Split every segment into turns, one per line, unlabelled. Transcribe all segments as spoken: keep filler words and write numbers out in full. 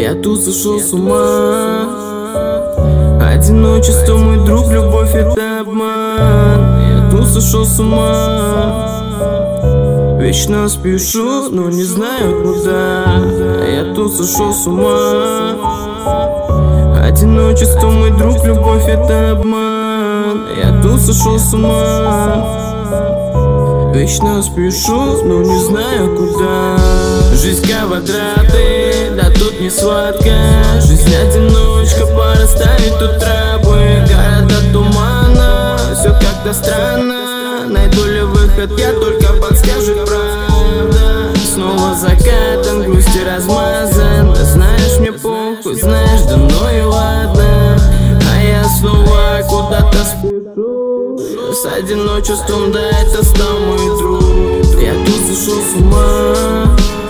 Я тут сошел с ума. Одиночество, мой друг, любовь — это обман. Я тут сошел с ума. Вечно спешу, но не знаю куда. Я тут сошел с ума. Одиночество, мой друг, любовь — это обман. Я тут сошел с ума. Вечно спешу, но не знаю куда. Жизнь квадраты, да тут не сладко. Жизнь одиночка, пора ставить тут трапы. Города тумана, все как-то странно. Найду ли выход, я только подскажет правда. Снова закатом, грусти размазан. Да знаешь, мне похуй, знаешь, да ну и ладно. А я снова куда-то спешу. С одиночеством, да, это стал мой друг. Я тут сошел с ума.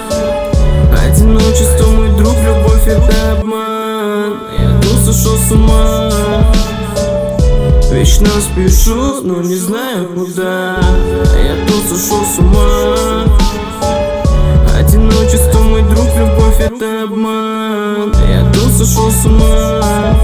Одиночество, мой друг, любовь — это обман. Я тут сошел с ума. Вечно спешу, но не знаю куда. Я тут сошел с ума. Одиночество, мой друг, любовь — это обман. Я тут сошел с ума.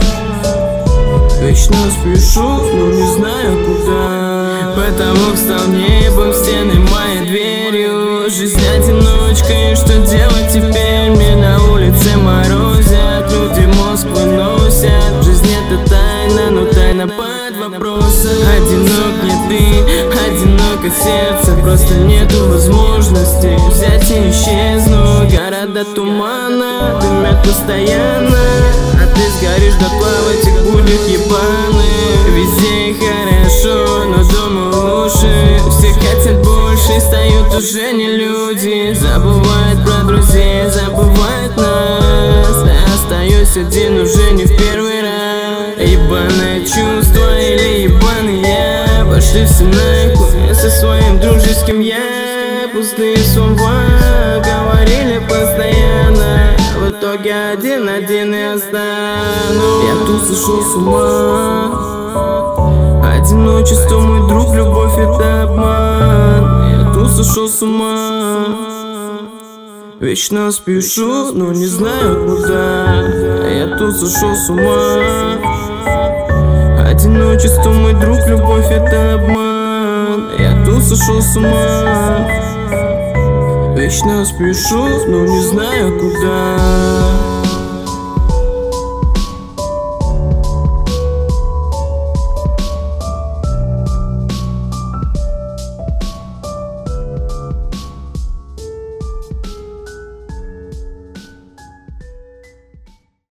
Вечно спешу, но не знаю куда. Потолок стал небом, стены моей дверью. Жизнь одиночкой, что делать теперь? Мне на улице морозят, люди мозг выносят. Жизнь — это тайна, но тайна под вопросом. Одинок не ты, одиноко сердце. Просто нету возможности взять и исчезнуть. Города тумана дымят постоянно, а ты сгоришь дотла в этих буднях ебаных. Везде хорошо, но дома лучше. Все хотят больше, стают уже не люди. Забывают про друзей, забывают нас. Я остаюсь один уже не в первый раз. Ебаное чувство или ебаный я. Пошли все нахуй со своим дружеским я. Пустые слова говорили постоянно. В итоге один-один и останусь. Я тут сошел с ума. Одиночество, мой друг, любовь — это обман. Я тут сошел с ума. Вечно спешу, но не знаю куда. Я тут сошел с ума. Одиночество, мой друг, любовь — это обман. Я тут сошел с ума. Вечно спешу, но не знаю куда.